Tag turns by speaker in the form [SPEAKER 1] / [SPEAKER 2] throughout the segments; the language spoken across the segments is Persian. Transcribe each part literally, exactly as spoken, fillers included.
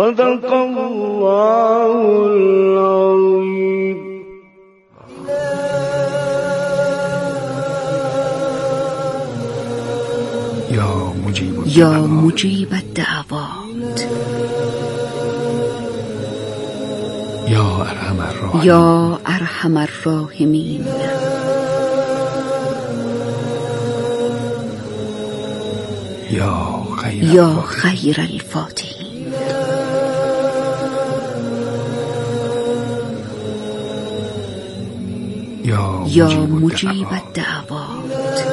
[SPEAKER 1] صدق الله العظیم.
[SPEAKER 2] یا مجیب
[SPEAKER 3] یا مجیب الدعوات،
[SPEAKER 2] یا ارحم الراحمین،
[SPEAKER 3] یا ارحم الراحمین،
[SPEAKER 2] یا خیر
[SPEAKER 3] یا خیر الفاتحین.
[SPEAKER 2] یا
[SPEAKER 3] یا
[SPEAKER 2] مجیب
[SPEAKER 3] مجیب
[SPEAKER 2] الدعوات.
[SPEAKER 3] الدعوات.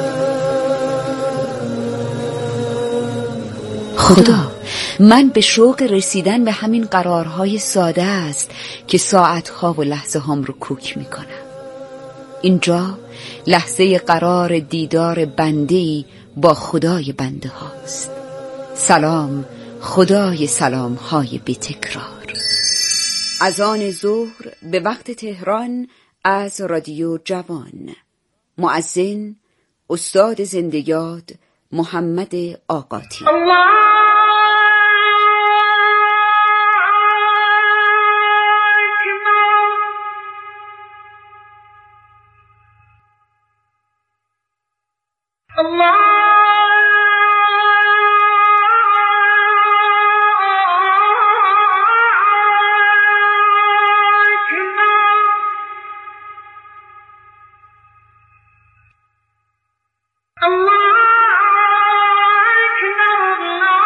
[SPEAKER 3] خدا، من به شوق رسیدن به همین قرارهای ساده است که ساعتها و لحظه هام رو کوک می کنم. اینجا لحظه قرار دیدار بنده‌ای با خدای بنده هاست. سلام خدای سلام های بی تکرار. از آن ظهر به وقت تهران از رادیو جوان. مؤذن استاد زنده یاد محمد آقاتی.
[SPEAKER 4] Allah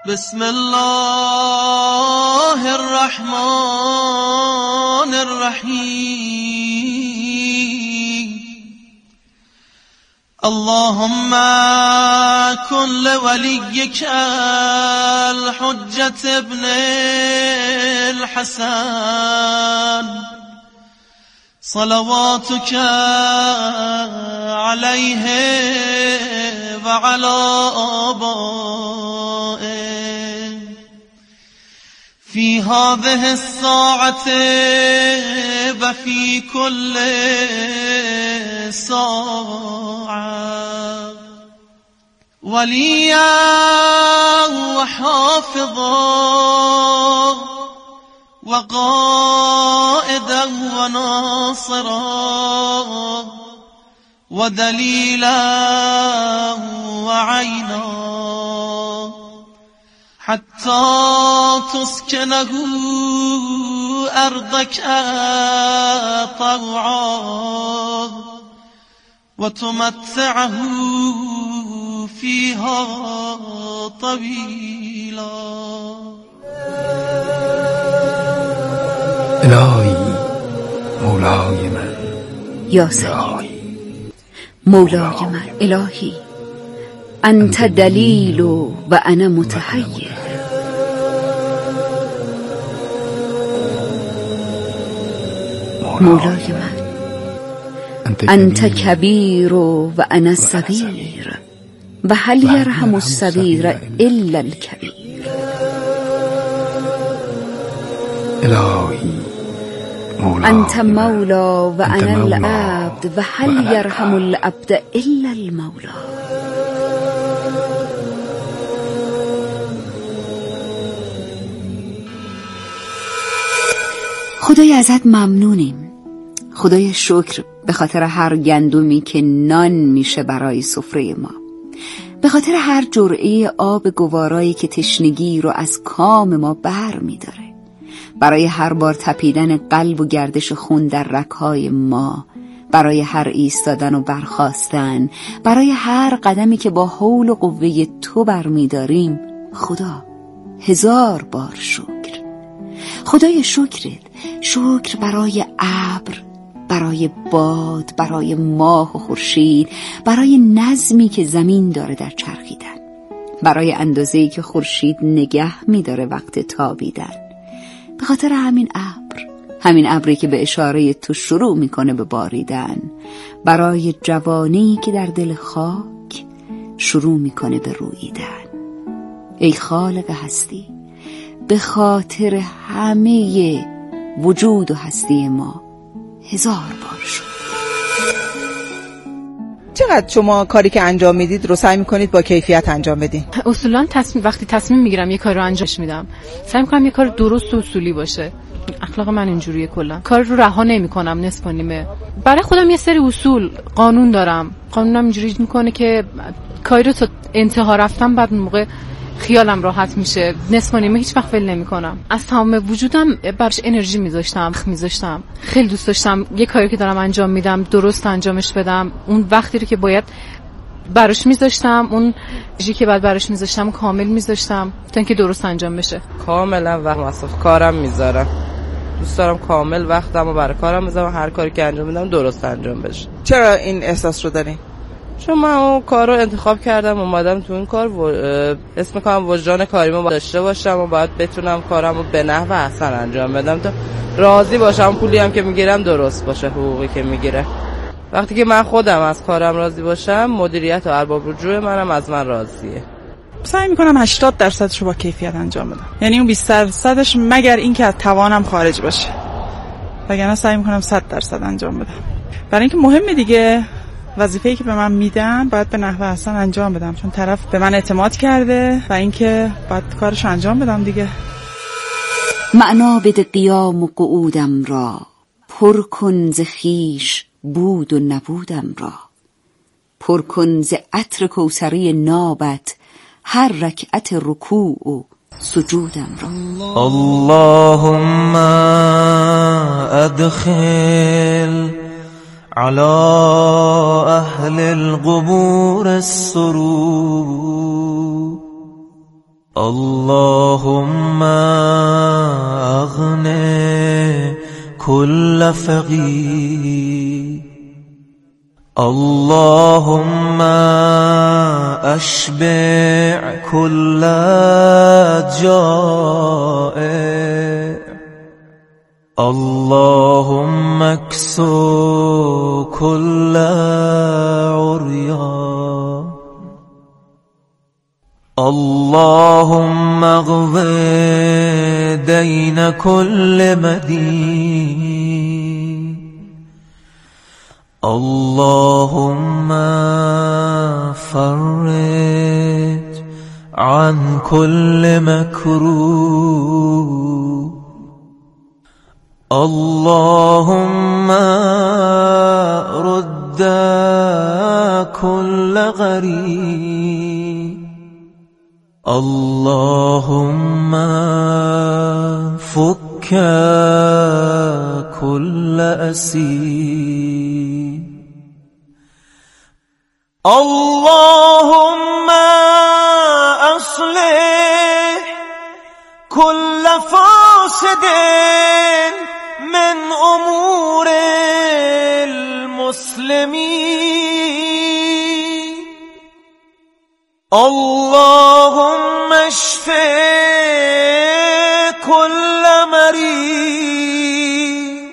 [SPEAKER 4] بسم الله الرحمن الرحیم. اللهم كن لوليك الحجة ابن الحسن صلواتك عليه وعلى آبائه في هذه الساعة وفي كل ساعة وليا وحافظا وقائدا وناصرا ودليلا وعينا حتى تسكنه أرضك طوعا وتمتعه فيها طويلا.
[SPEAKER 2] الهی مولای من،
[SPEAKER 3] یا سیدی مولای من، الهی انت دلیل و انا متحیر. مولای من انت کبیر و انا صغیر و هل یرحم الصغیر الا الکبیر.
[SPEAKER 2] الهی
[SPEAKER 3] انت مولا و انا العبد و هل یرحم العبد الا المولا. خدای ازت ممنونیم. خدای شکر به خاطر هر گندمی که نان میشه برای سفره ما، به خاطر هر جرعه آب گوارایی که تشنگی رو از کام ما بر میداره، برای هر بار تپیدن قلب و گردش خون در رگ‌های ما، برای هر ایستادن و برخاستن، برای هر قدمی که با حول و قوه تو برمیداریم. خدا هزار بار شکر. خدای شکرت، شکر برای ابر، برای باد، برای ماه و خورشید، برای نظمی که زمین داره در چرخیدن، برای اندازه‌ای که خورشید نگه می‌داره وقت تابیدن، به خاطر همین ابر، همین ابری که به اشاره تو شروع میکنه به باریدن، برای جوانی که در دل خاک شروع میکنه به روییدن. ای خالق هستی، به خاطر همه وجود و هستی ما هزار بار شد.
[SPEAKER 5] چقدر شما کاری که انجام میدید رو سعی میکنید با کیفیت انجام بدین؟
[SPEAKER 6] اصولا تصمیم وقتی تصمیم میگیرم یه کار رو انجامش میدم، سعی میکنم یه کار درست و اصولی باشه. اخلاق من اینجوریه، کلا کار رو رها نمیکنم نصف و نیمه. برای خودم یه سری اصول قانون دارم. قانونم اینجوری میکنه که کاری رو تا انتها رفتم، بعد موقع خیالم راحت میشه، نصف و نیمه هیچ وقت ول نمیکنم. از تمام وجودم براش انرژی میذاشتم میذاشتم خیلی دوست داشتم یه کاری که دارم انجام میدم درست انجامش بدم. اون وقتی رو که باید براش میذاشتم، اون چیزی که بعد براش میذاشتم کامل میذاشتم تا اینکه درست انجام بشه.
[SPEAKER 7] کاملا وقت مصرف کارم میذارم. دوست دارم کامل وقتمو برای کارم بذارم، هر کاری که انجام میدم درست انجام بشه.
[SPEAKER 5] چرا این احساس رو دارین؟
[SPEAKER 7] چون من اون کار رو انتخاب کردم، اومدم تو این کار و اسم کارم وجدان کاریمو داشته باشم و باید بتونم کارمو به نحو احسن انجام بدم تا راضی باشم، پولی هم که میگیرم درست باشه، حقوقی که میگیره. وقتی که من خودم از کارم راضی باشم، مدیریت و ارباب رجوع منم از من راضیه.
[SPEAKER 5] سعی میکنم هشتاد درصدش رو با کیفیت انجام بدم، یعنی اون بیست درصدش مگر اینکه از توانم خارج باشه، وگرنه سعی میکنم صد درصد انجام بدم. برای اینکه مهمه دیگه، وظیفه‌ای که به من میدن باید به نحو احسن انجام بدم، چون طرف به من اعتماد کرده و اینکه باید کارش انجام بدم دیگه.
[SPEAKER 3] معنا بده قیام و قعودم را، پر کن ز خویش بود و نبودم را. پر کن ز عطر کوثری نابت هر رکعت رکوع و سجودم را.
[SPEAKER 8] اللهم ادخل على اهل القبور السرور. اللهم اغنِ كل فقير اللهم اشبع كل جائع اللهم اكسو كل عريان اللهم اغض دين كل مدين اللهم فرج عن كل مكروه اللهم رد كل غريب اللهم فك كل أسير اللهم أصلح كل فاسد من أمور المسلمين اللهم اشف كل مريض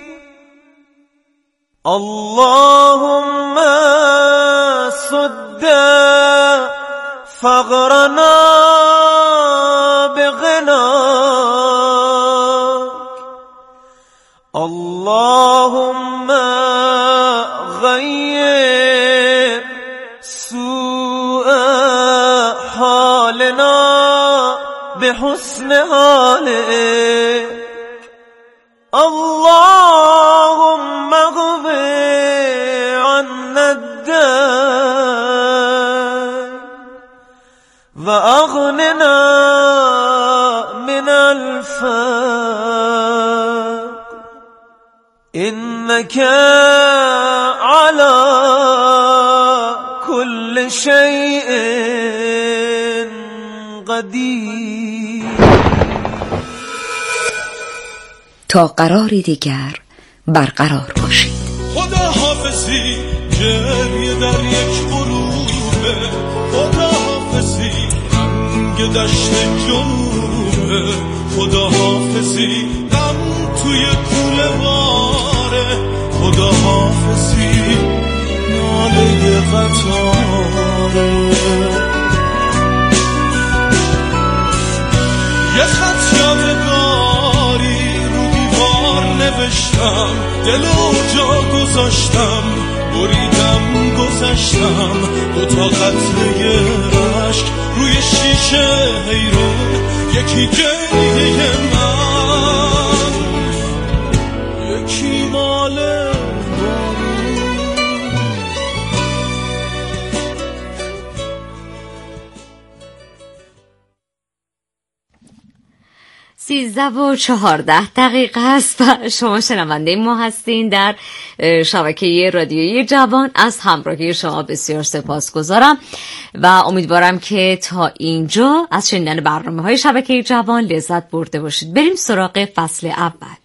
[SPEAKER 8] اللهم سد فقرنا بغناك اللهم غير سوء حالنا بحسن حالك اللهم اغفر عنا الدين وأغننا من الفقر إنك على كل شيء قدیر.
[SPEAKER 3] تا قراری دیگر برقرار باشید.
[SPEAKER 4] خدا حافظی گریه در یک غروبه، خدا حافظی رنگ دشت جنوبه، خدا حافظی غم توی کوله باره، خدا حافظی ناله قطاره. یه خط یادگاری رو دیوار نوشتم، دلو جا گذاشتم، بریدم گذشتم، دوتا قطره عشق روی شیشه حیرون، یکی گریه من یکی مال
[SPEAKER 9] سیزده و چهارده دقیقه است و شما شنونده ما هستین در شبکه رادیویی جوان. از همراهی شما بسیار سپاسگزارم و امیدوارم که تا اینجا از شنیدن برنامه‌های شبکه جوان لذت برده باشید. بریم سراغ فصل اول.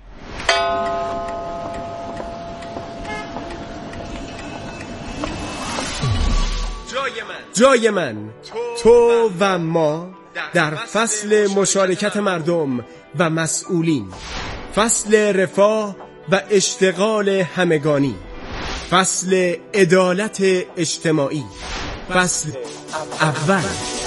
[SPEAKER 10] جای من، تو و ما در فصل مشارکت مردم و مسئولین، فصل رفاه و اشتغال همگانی، فصل عدالت اجتماعی، فصل اول.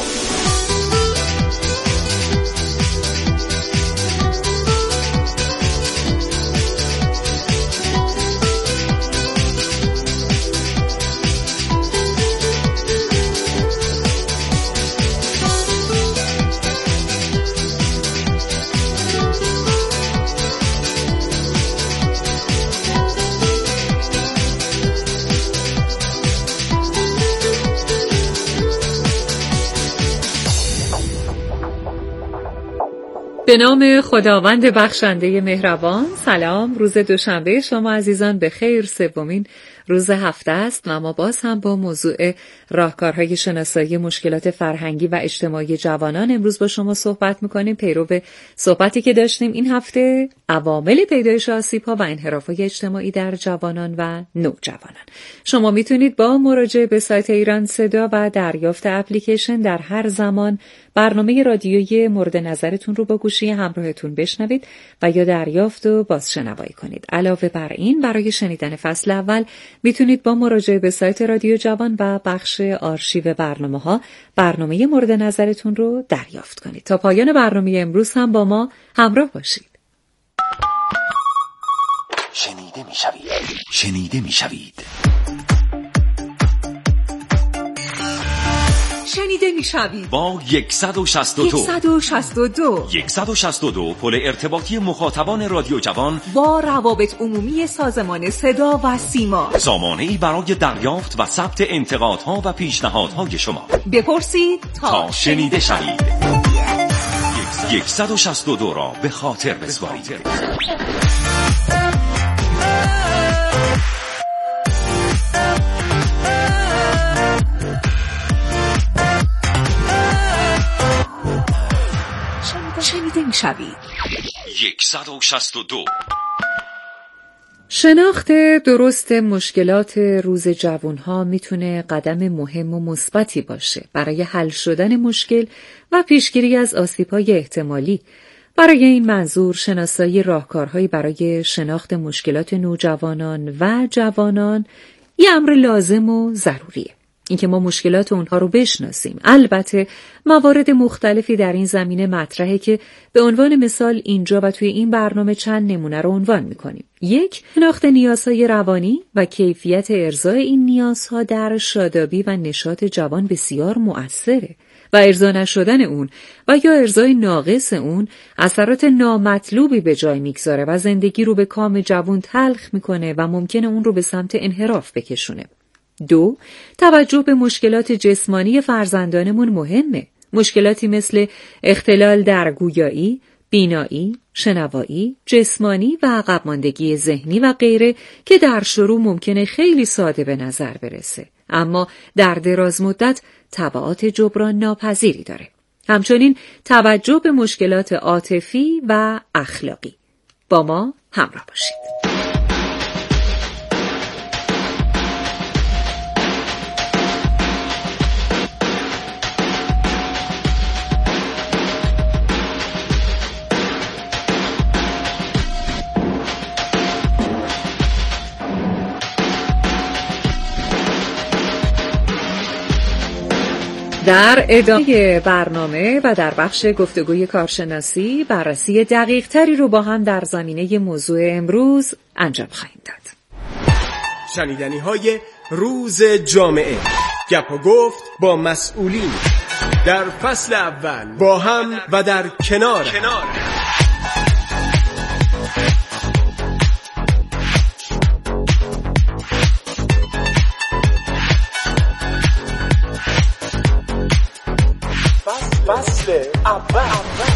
[SPEAKER 6] به نام خداوند بخشنده مهربان. سلام، روز دوشنبه شما عزیزان به خیر. سومین
[SPEAKER 3] روز هفته است و ما باز هم با موضوع راهکارهای شناسایی مشکلات فرهنگی و اجتماعی جوانان امروز با شما صحبت می‌کنیم. پیرو به صحبتی که داشتیم این هفته، عوامل پیدایش آسیب‌ها و انحراف‌های اجتماعی در جوانان و نوجوانان. شما میتونید با مراجعه به سایت ایران صدا و دریافت اپلیکیشن در هر زمان برنامه رادیویی مورد نظرتون رو با گوشی همراهتون بشنوید و یا دریافت و بازشنوایی کنید. علاوه بر این، برای شنیدن فصل اول میتونید با مراجعه به سایت رادیو جوان و بخش آرشیو برنامه‌ها برنامه مورد نظرتون رو دریافت کنید. تا پایان برنامه امروز هم با ما همراه باشید.
[SPEAKER 2] شنیده میشوید. شنیده میشوید.
[SPEAKER 3] شنیده میشوید
[SPEAKER 2] با صد و شصت و دو
[SPEAKER 3] صد و شصت و دو
[SPEAKER 2] صد و شصت و دو پل ارتباطی مخاطبان رادیو جوان
[SPEAKER 3] با روابط عمومی سازمان صدا و سیما،
[SPEAKER 2] سامانه‌ای برای دریافت و ثبت انتقادها و پیشنهادهای شما.
[SPEAKER 3] بپرسید تا,
[SPEAKER 2] تا شنیده شوید. صد و شصت و دو را به خاطر بسپارید.
[SPEAKER 3] شنیده میشوید.
[SPEAKER 2] صد و شصت و دو.
[SPEAKER 3] شناخت درست مشکلات روز جوانها میتونه قدم مهم و مثبتی باشه برای حل شدن مشکل و پیشگیری از آسیب‌های احتمالی. برای این منظور شناسایی راهکارهایی برای شناخت مشکلات نوجوانان و جوانان یه امر لازم و ضروریه. اینکه ما مشکلات اونها رو بشناسیم. البته موارد مختلفی در این زمینه مطرحه که به عنوان مثال اینجا و توی این برنامه چند نمونه رو عنوان میکنیم. یک، شناخت نیازهای روانی و کیفیت ارضای این نیازها در شادابی و نشاط جوان بسیار مؤثره و ارضا نشدن اون و یا ارضای ناقص اون اثرات نامطلوبی به جای میگذاره و زندگی رو به کام جوان تلخ میکنه و ممکنه اون رو به سمت انحراف بکشونه. دو، توجه به مشکلات جسمانی فرزندانمون مهمه. مشکلاتی مثل اختلال در گویایی، بینایی، شنوایی، جسمانی و عقب ماندگی ذهنی و غیره که در شروع ممکنه خیلی ساده به نظر برسه، اما در دراز مدت تبعات جبران ناپذیری داره. همچنین توجه به مشکلات عاطفی و اخلاقی. با ما همراه باشید. در ادامه برنامه و در بخش گفتگوی کارشناسی بررسی دقیق تری رو با هم در زمینه موضوع امروز انجام خواهیم داد.
[SPEAKER 10] شنیدنی های روز جامعه، گپ و گفت با مسئولین در فصل اول، با هم و در کنار, کنار. فصل اول.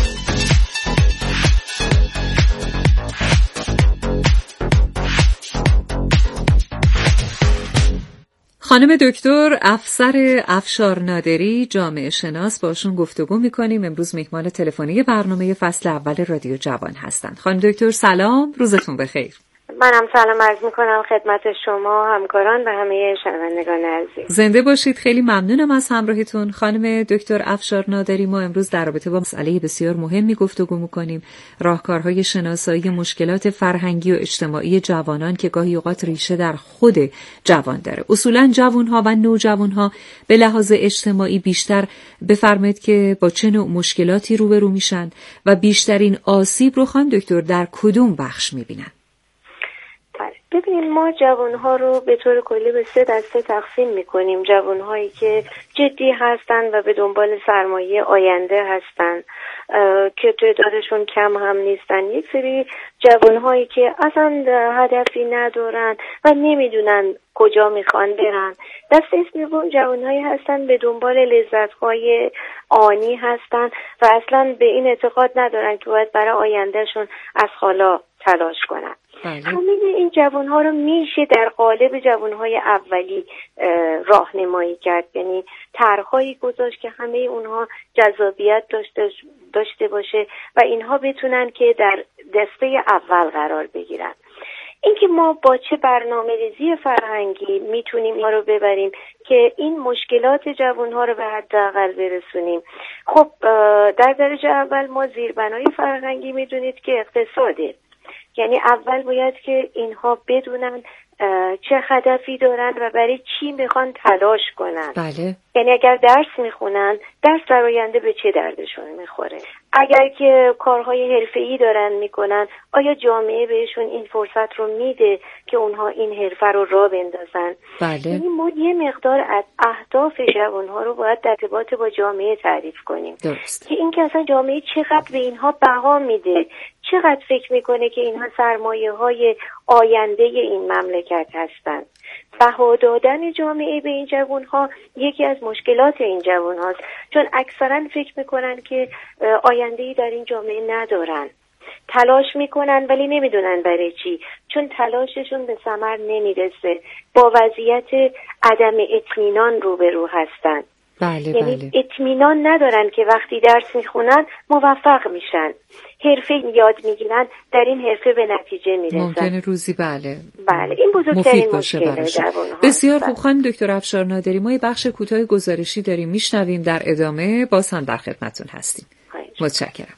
[SPEAKER 3] خانم دکتر افسر افشار نادری، جامعه شناس، باشون گفتگو میکنیم. امروز مهمان تلفنی برنامه فصل اول رادیو جوان هستند. خانم دکتر سلام، روزتون بخیر.
[SPEAKER 11] منم سلام عرض میکنم خدمت شما، همکاران و همه شنوندگان عزیز.
[SPEAKER 3] زنده باشید. خیلی ممنونم از همراهیتون. خانم دکتر افشار نادری، ما امروز در رابطه با مسئله بسیار مهمی گفتگو میکنیم، راهکارهای شناسایی مشکلات فرهنگی و اجتماعی جوانان که گاهی اوقات ریشه در خود جوان داره. اصولا جوانها و نوجوانها به لحاظ اجتماعی بیشتر بفرمایید که با چه نوع مشکلاتی روبرو میشن و بیشترین آسیب رو خانم دکتر در کدوم بخش میبینن؟
[SPEAKER 11] ببینید، ما جوانها رو به طور کلی به سه دسته تقسیم میکنیم. جوانهایی که جدی هستن و به دنبال سرمایه آینده هستن که تعدادشون کم هم نیستن. یک سری جوانهایی که اصلا هدفی ندارن و نمیدونن کجا میخوان برن. دسته سوم جوانهایی هستن به دنبال لذت‌های آنی هستن و اصلا به این اعتقاد ندارن که باید برای آیندهشون از حالا تلاش کنن.
[SPEAKER 9] بله.
[SPEAKER 11] همه این جوانها رو میشه در قالب جوانهای اولی راهنمایی کرد، یعنی طرحهایی گذاشت که همه اونها جذابیت داشته داشته باشه و اینها بتونن که در دسته اول قرار بگیرن. اینکه ما با چه برنامه‌ریزی فرهنگی میتونیم اینا رو ببریم که این مشکلات جوانها رو به حداقل برسونیم. خب در درجه اول ما زیربنای فرهنگی میدونید که اقتصاده، یعنی اول باید که اینها بدونن چه هدفی دارن و برای چی میخوان تلاش کنن.
[SPEAKER 9] بله.
[SPEAKER 11] یعنی اگر درس میخونن، درس در آینده به چه دردشون میخوره؟ اگر که کارهای حرفه‌ای دارن میکنن، آیا جامعه بهشون این فرصت رو میده که اونها این حرفه رو راه بندازن؟
[SPEAKER 9] بله.
[SPEAKER 11] یعنی ما یه مقدار از اهداف جوانها رو باید در ارتباط با جامعه تعریف کنیم.
[SPEAKER 9] درست.
[SPEAKER 11] که این که اصلا جامعه چقدر به اینها بها میده، چقدر فکر میکنه که اینها سرمایه های آینده این مملکت هستند. بها دادن جامعه به این جوانها یکی از مشکلات این جوان هاست، چون اکثرا فکر میکنن که آینده‌ای در این جامعه ندارن، تلاش میکنن ولی نمیدونن برای چی، چون تلاششون به ثمر نمیرسه، با وضعیت عدم اطمینان روبرو هستن.
[SPEAKER 9] بله
[SPEAKER 11] یعنی
[SPEAKER 9] بله.
[SPEAKER 11] اطمینان ندارن که وقتی درس میخونن موفق میشن، حرفه یاد میگیرن، در این حرفه به نتیجه میرسن.
[SPEAKER 9] ممکنه روزی بله
[SPEAKER 11] بله این بزرگترین مشکله.
[SPEAKER 9] بسیار خوب. خانم دکتر افشار نادری، ما یه بخش کوتاه گزارشی داریم میشنویم، در ادامه باز هم در خدمتتون هستیم. متشکرم.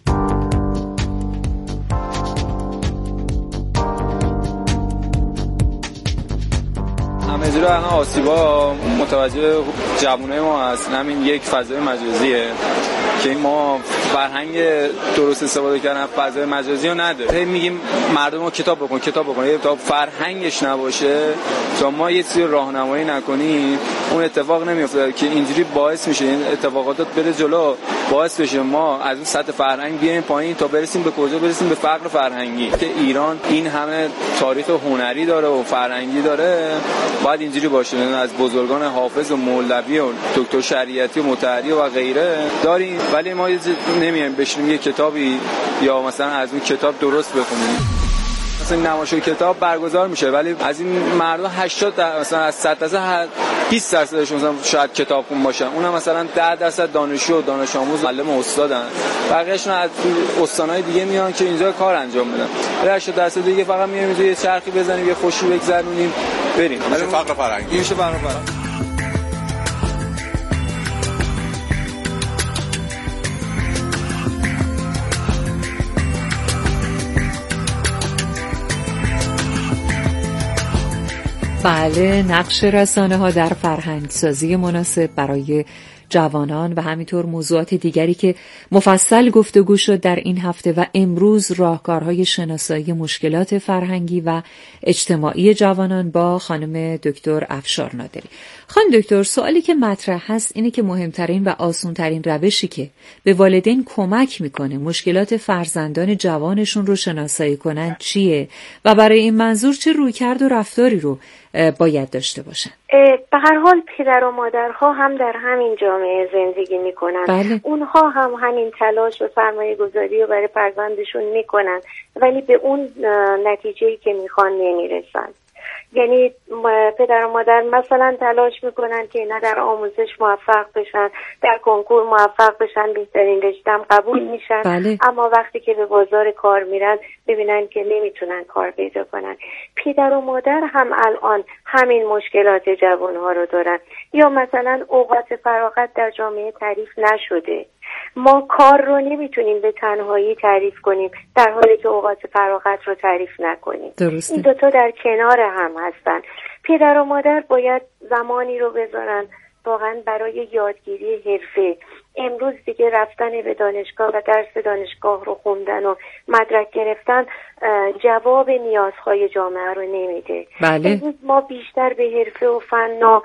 [SPEAKER 12] همه جوره الان آسیبا متوجه جوانای ما هست. همین یک فضای مجازیه که ما فرهنگ درست استفاده کردن فضای مجازی رو نداره. هی میگیم مردم رو کتاب بخون کتاب بخون، یه تا فرهنگش نباشه تا ما یه چیزی راهنمایی نکنیم اون اتفاق نمیفته که اینجوری باعث میشه این اتفاقات بره جلو، باعث بشه ما از اون سطح فرهنگ بیایم پایین تا برسیم به کجا برسیم؟ به فقر فرهنگی. که ایران این همه تاریخ هنری داره و فرهنگی داره، باید اینجوری باشه. از بزرگان حافظ و مولوی و دکتر شریعتی و مطهری و غیره داریم، ولی ما نمیایم بشینیم یه کتابی یا مثلا از اون کتاب درست بخونیم. مثلا نمایش کتاب برگزار میشه ولی از این مردم هشتاد در مثلا از صد درصد بیست درصدشون مثلا شاید کتابخون باشن، اونم مثلا ده درصد دانشجو و دانش آموز معلم و استادن، بقیه‌شون از استان‌های دیگه میان که اینجا کار انجام بدن. هشتاد درصد دیگه فقط میایم اینجا یه چرخی بزنیم، یه خوشی بگذرونیم بریم.
[SPEAKER 13] میشه فقر فرهنگی.
[SPEAKER 12] میشه فقر فرهنگی.
[SPEAKER 9] بله، نقش رسانه‌ها در فرهنگسازی مناسب برای جوانان و همینطور موضوعات دیگری که مفصل گفتگو شد در این هفته و امروز راهکارهای شناسایی مشکلات فرهنگی و اجتماعی جوانان با خانم دکتر افشار نادری. خانم دکتر، سوالی که مطرح هست اینه که مهمترین و آسان‌ترین روشی که به والدین کمک میکنه مشکلات فرزندان جوانشون رو شناسایی کنن چیه و برای این منظور چه رویکرد و رفتاری رو باید داشته باشن؟
[SPEAKER 11] به هر حال پدر و مادرها هم در همین جامعه زندگی میکنن.
[SPEAKER 9] بله.
[SPEAKER 11] اونها هم همین تلاش و سرمایه گذاری رو برای فرزندشون میکنن ولی به اون نتیجه‌ای که میخوان نمیرسن. یعنی پدر و مادر مثلا تلاش میکنن که اینا در آموزش موفق بشن، در کنکور موفق بشن، بهترین رشته هم قبول میشن.
[SPEAKER 9] بله.
[SPEAKER 11] اما وقتی که به بازار کار میرن ببینن که نمیتونن کار پیدا کنن. پدر و مادر هم الان همین مشکلات جوانها رو دارن. یا مثلا اوقات فراغت در جامعه تعریف نشده، ما کار رو نمیتونیم به تنهایی تعریف کنیم در حالی که اوقات فراغت رو تعریف نکنیم.
[SPEAKER 9] درسته.
[SPEAKER 11] این دوتا در کنار هم هستن. پدر و مادر باید زمانی رو بذارن واقعا برای یادگیری حرفه. امروز دیگه رفتن به دانشگاه و درس دانشگاه رو خوندن و مدرک گرفتن جواب نیازهای جامعه رو نمیده.
[SPEAKER 9] بله.
[SPEAKER 11] امروز ما بیشتر به حرفه و فن و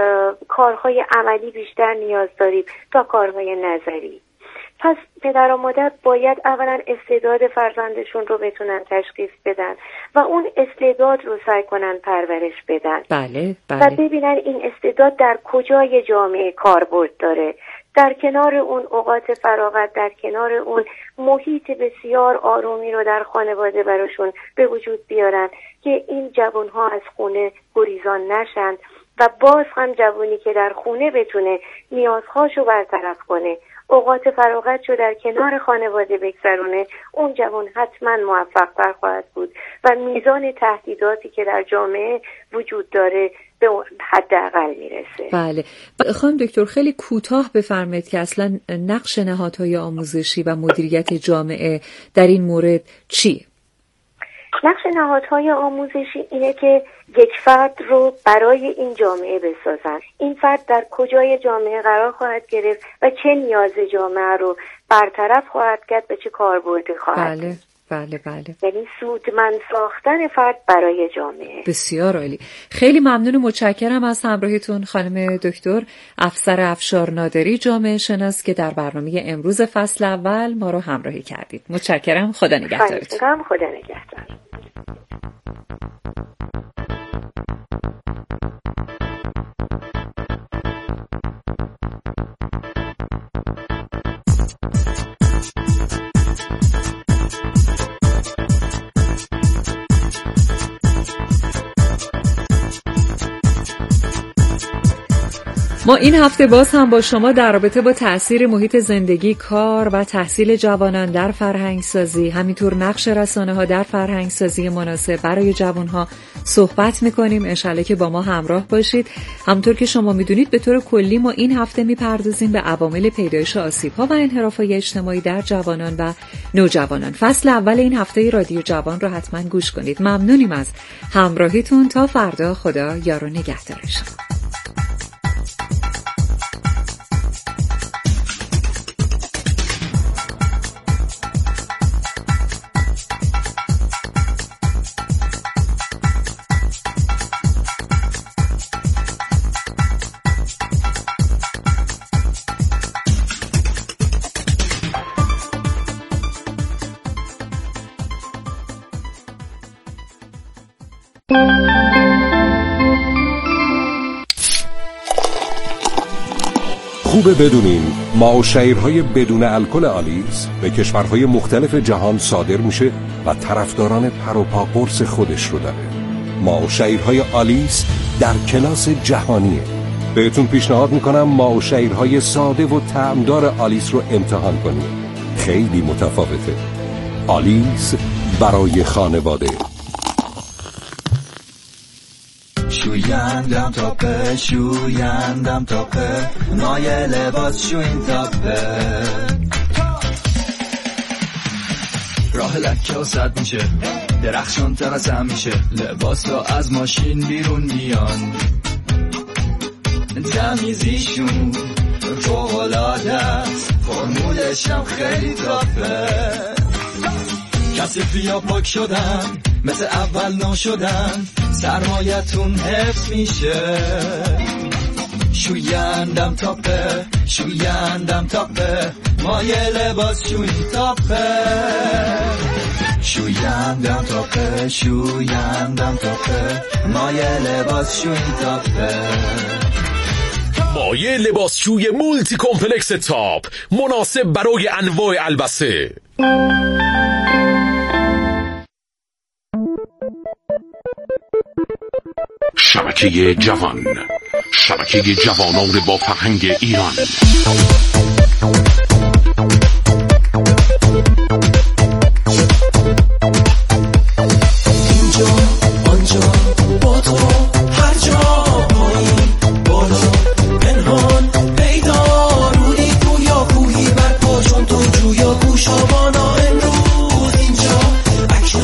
[SPEAKER 11] کارهای عملی بیشتر نیاز داریم تا کارهای نظری. پس پدر و مادر باید اولا استعداد فرزندشون رو بتونن تشخیص بدن و اون استعداد رو سعی کنن پرورش بدن.
[SPEAKER 9] بله، بله.
[SPEAKER 11] و ببینن این استعداد در کجای جامعه کاربرد داره، در کنار اون اوقات فراغت، در کنار اون محیط بسیار آرومی رو در خانواده براشون به وجود بیارن که این جوانها از خونه گریزان نشن و باز هم جوانی که در خونه بتونه نیازهاشو برطرف کنه، اوقات فراغتشو در کنار خانواده بگذرونه، اون جوان حتما موفق‌تر خواهد بود و میزان تهدیداتی که در جامعه وجود داره به حداقل میرسه.
[SPEAKER 13] بله. خانم دکتر خیلی کوتاه بفرمایید که اصلا نقش نهادهای آموزشی و مدیریت جامعه در این مورد چیه؟
[SPEAKER 11] نقش نهادهای آموزشی اینه که یک فرد رو برای این جامعه بسازن. این فرد در کجای جامعه قرار خواهد گرفت و چه نیاز جامعه رو برطرف خواهد کرد و چه کاربردی خواهد.
[SPEAKER 13] بله بله بله.
[SPEAKER 11] یعنی سودمند ساختن فرد برای جامعه.
[SPEAKER 13] بسیار عالی. خیلی ممنون و متشکرم از همراهیتون خانم دکتر افسر افشار نادری، جامعه شناس، که در برنامه امروز فصل اول ما رو همراهی کردید. متشکرم. خدا نگهدارتون.
[SPEAKER 11] خدا نگهدار.
[SPEAKER 13] ما این هفته باز هم با شما در رابطه با تأثیر محیط زندگی، کار و تحصیل جوانان در فرهنگ سازی، همینطور نقش رسانه ها در فرهنگ سازی مناسب برای جوانها صحبت میکنیم. انشالله که با ما همراه باشید. همونطور که شما میدونید به طور کلی ما این هفته میپردازیم به عوامل پیدایش آسیب ها و انحراف‌های اجتماعی در جوانان و نوجوانان. فصل اول این هفته رادیو جوان رو حتما گوش کنید. ممنونیم از همراهیتون. تا فردا، خدا یار و نگهدارش.
[SPEAKER 14] خوبه بدونین معاشرهای بدون الکل آلیس به کشورهای مختلف جهان صادر میشه و طرفداران پر و پا قرص خودش رو داره. معاشرهای آلیس در کلاس جهانیه. بهتون پیشنهاد میکنم معاشرهای ساده و طعمدار آلیس رو امتحان کنید. خیلی متفاوته. آلیس برای خانواده.
[SPEAKER 15] شویندم تاپه شویندم تاپه مایه لباس شوین تاپه راه لکه و صد میشه درخشان تر از هم میشه لباس ها از ماشین بیرون میان تمیزیشون فوق‌العاده است فرمولش هم خیلی تاپه کثیفی ها پاک شدن مثل اول ناشدن سرمایتون حفظ میشه شویندم تاپه شویندم تاپه مایه لباس شوین تاپه شویندم تاپه شویندم تاپه مایه لباس شوین تاپه
[SPEAKER 16] مایه لباسشوی مولتی کمپلکس تاپ مناسب برای انواع البسه. شبکه جوان، شبکه جوانان با فرهنگ ایران.
[SPEAKER 15] اینجا آنجا با تو هر جا